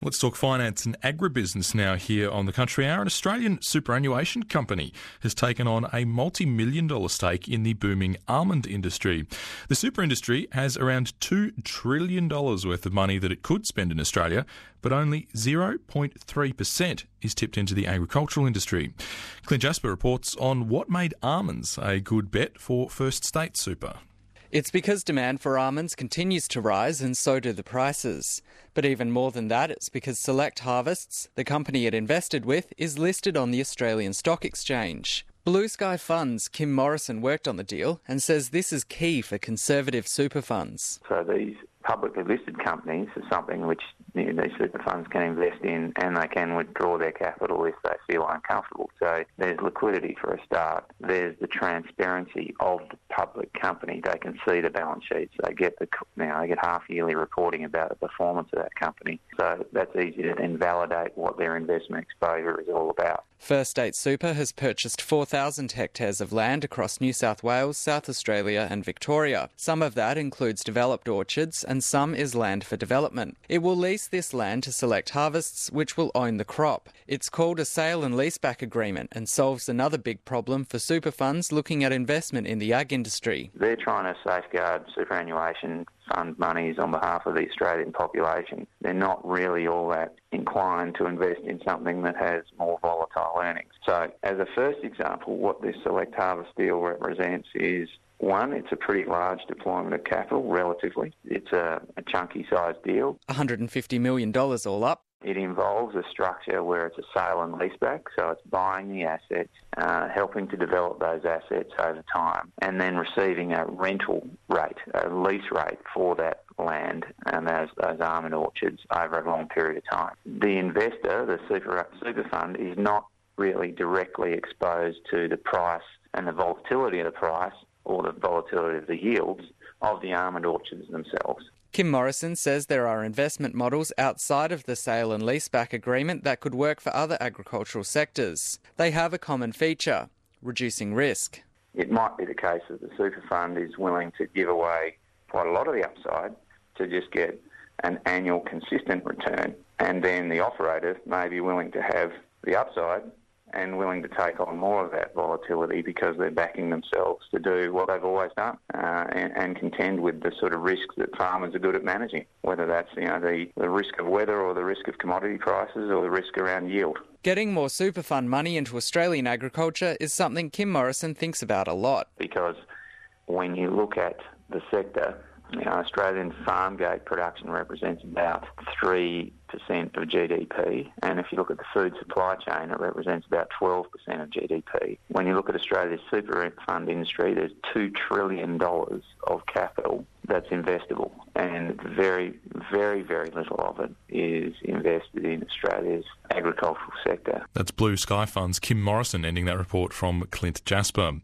Let's talk finance and agribusiness now here on the Country Hour. An Australian superannuation company has taken on a multi-million-dollar stake in the booming almond industry. The super industry has around $2 trillion worth of money that it could spend in Australia, but only 0.3% is tipped into the agricultural industry. Clint Jasper reports on what made almonds a good bet for First State Super. It's because demand for almonds continues to rise and so do the prices. But even more than that, it's because Select Harvests, the company it invested with, is listed on the Australian Stock Exchange. Blue Sky Funds' Kim Morrison worked on the deal and says this is key for conservative super funds. So these publicly listed companies are something which these super funds can invest in, and they can withdraw their capital if they feel uncomfortable. So there's liquidity for a start. There's the transparency of the public company. They can see the balance sheets. They get half-yearly reporting about the performance of that company. So that's easy to then validate what their investment exposure is all about. First State Super has purchased 4,000 hectares of land across New South Wales, South Australia and Victoria. Some of that includes developed orchards and some is land for development. It will lease this land to Select Harvests, which will own the crop. It's called a sale and leaseback agreement and solves another big problem for super funds looking at investment in the ag industry. They're trying to safeguard superannuation fund monies on behalf of the Australian population. They're not really all that inclined to invest in something that has more volatile earnings. So as a first example, what this Select Harvest deal represents is, one, it's a pretty large deployment of capital, relatively. It's a chunky sized deal. $150 million all up. It involves a structure where it's a sale and leaseback, so it's buying the assets, helping to develop those assets over time, and then receiving a rental rate, a lease rate for that land and those almond orchards over a long period of time. The investor, the super fund, is not really directly exposed to the price and the volatility of the price or the volatility of the yields of the almond orchards themselves. Kim Morrison says there are investment models outside of the sale and leaseback agreement that could work for other agricultural sectors. They have a common feature: reducing risk. It might be the case that the super fund is willing to give away quite a lot of the upside to just get an annual consistent return, and then the operator may be willing to have the upside and willing to take on more of that volatility because they're backing themselves to do what they've always done and contend with the sort of risks that farmers are good at managing, whether that's the risk of weather or the risk of commodity prices or the risk around yield. Getting more super fund money into Australian agriculture is something Kim Morrison thinks about a lot. Because when you look at the sector, Australian farm gate production represents about 3% of GDP, and if you look at the food supply chain, it represents about 12% of GDP. When you look at Australia's super fund industry, there's $2 trillion of capital that's investable, and very, very, very little of it is invested in Australia's agricultural sector. That's Blue Sky Funds' Kim Morrison ending that report from Clint Jasper.